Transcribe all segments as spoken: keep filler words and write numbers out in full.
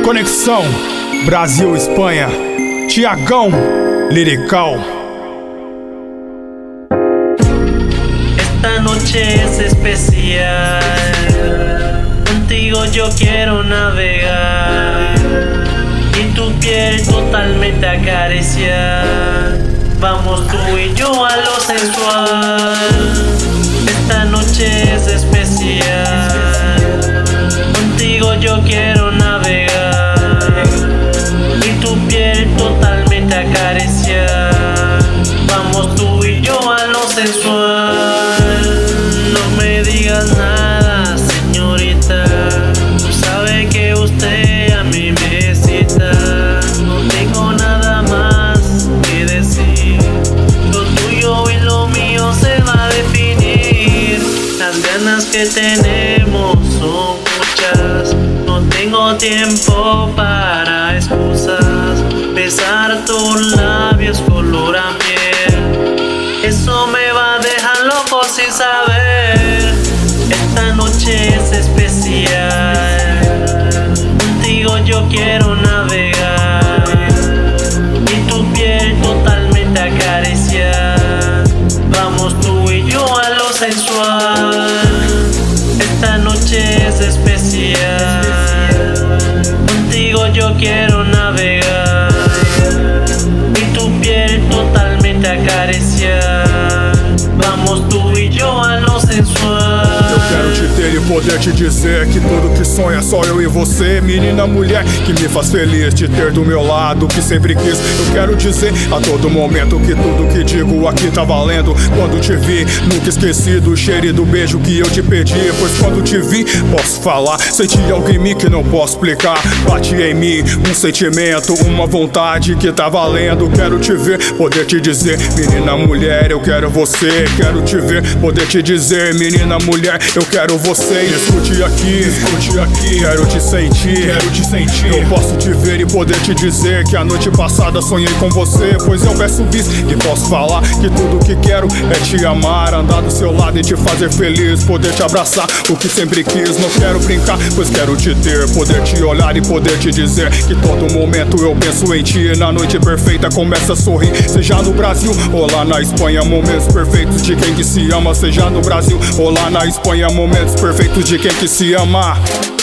Conexão Brasil-Espanha, Tiagão Lirical. Esta noche es especial, contigo yo quiero navegar y tu piel totalmente acariciar. Vamos tú y yo a lo sensual. Esta noche es especial, contigo yo quiero navegar y tu piel totalmente acariciar. Vamos tú y yo a lo sensual. No me digas nada, señorita, tú sabes que usted a mí me cita. No tengo nada más que decir, lo tuyo y lo mío se va a definir. Las ganas que tenemos son muchas, no tengo tiempo para excusas. Besar tus labios color a miel, eso me va a dejar loco sin saber. Esta noche es especial, contigo yo quiero navegar y tu piel totalmente acariciar. Vamos tú y yo a lo sensual. Esta noche es especial, contigo yo quiero navegar y tu piel totalmente acariciar. Vamos tú y yo a lo sensual. Eu quero te ter e poder te dizer que tudo que sonha só eu e você. Menina, mulher que me faz feliz te ter do meu lado, que sempre quis. Eu quero dizer a todo momento que tudo que digo aqui tá valendo. Quando te vi, nunca esqueci do cheiro e do beijo que eu te pedi. Pois quando te vi, posso falar, senti algo em mim que não posso explicar. Bate em mim um sentimento, uma vontade que tá valendo. Quero te ver, poder te dizer, menina, mulher, eu quero você. Quero te ver, poder te dizer, menina, mulher, eu quero você. Escute aqui, escute aqui, quero te sentir, quero te sentir. Eu posso te ver e poder te dizer que a noite passada sonhei com você. Pois eu peço bis e posso falar que tudo que quero é te amar, andar do seu lado e te fazer feliz, poder te abraçar, o que sempre quis. Não quero brincar, pois quero te ter, poder te olhar e poder te dizer que todo momento eu penso em ti. Na noite perfeita começa a sorrir, seja no Brasil ou lá na Espanha. Momentos perfeitos de quem que se ama, seja no Brasil ou lá na Espanha. Momentos perfeitos de quem que se ama.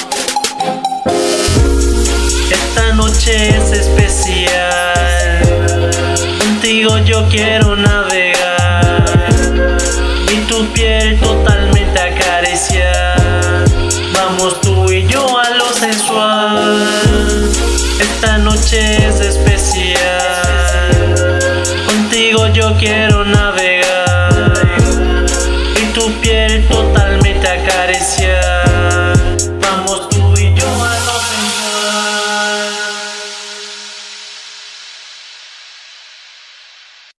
Esta noche es especial, contigo yo quiero navegar y tu piel totalmente acariciar. Vamos tú y yo a lo sensual. Esta noche es especial, contigo yo quiero navegar y tu piel totalmente acariciar.